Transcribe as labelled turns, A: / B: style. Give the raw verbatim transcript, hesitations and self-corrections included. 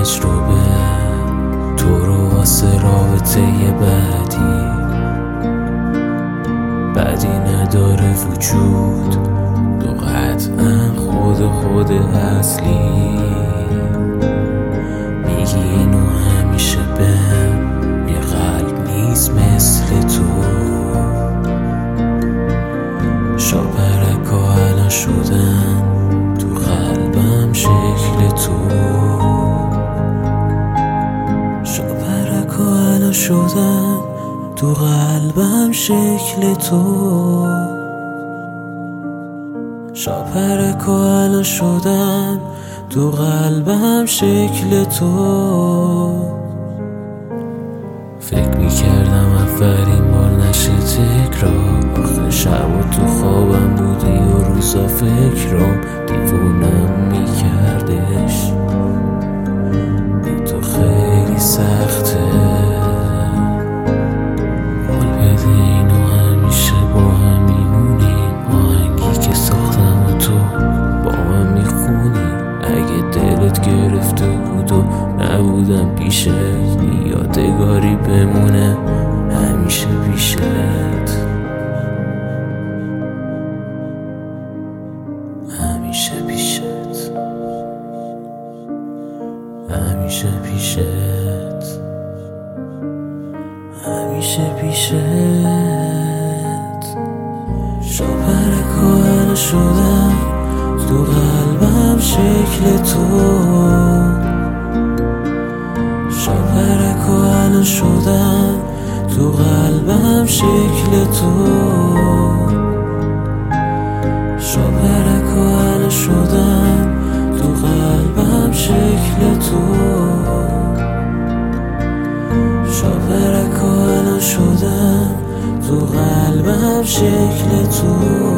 A: تجربه تو رو واسه رابطه بعدی بعدی نداره وجود، تو قطعا خود خود اصلی. میگی اینو همیشه بهم، یه قلب نیست مثل تو. شاپرکا الان شدن تو قلبم شکل تو. شاپرکا الان شدن تو قلبم شکل تو. شاپرکا الان شدن تو قلبم شکل تو. فکر میکردم اولین بار نشه تکرار، آخه شب تو خوابم بودی و روزا فکرام دیوونم میکردش. بی تو خیلی سخته، حال بده اینو همیشه با هم میمونیم. آهنگی که ساختم و تو با من میخونی. اگه دلت گرفته بود و نبودم پیشت، یادگاری بمونه همیشه پیشت. همیشه پیشت، همیشه پیشت، همیشه پیشت. شاپرکا الان شدن تو قلبم شکل تو. شاپرکا الان شدن تو قلبم شکل تو. شاپرکا الان شدن تو قلبم شکل تو. شاپرکا الان شدن تو قلبم شکل تو.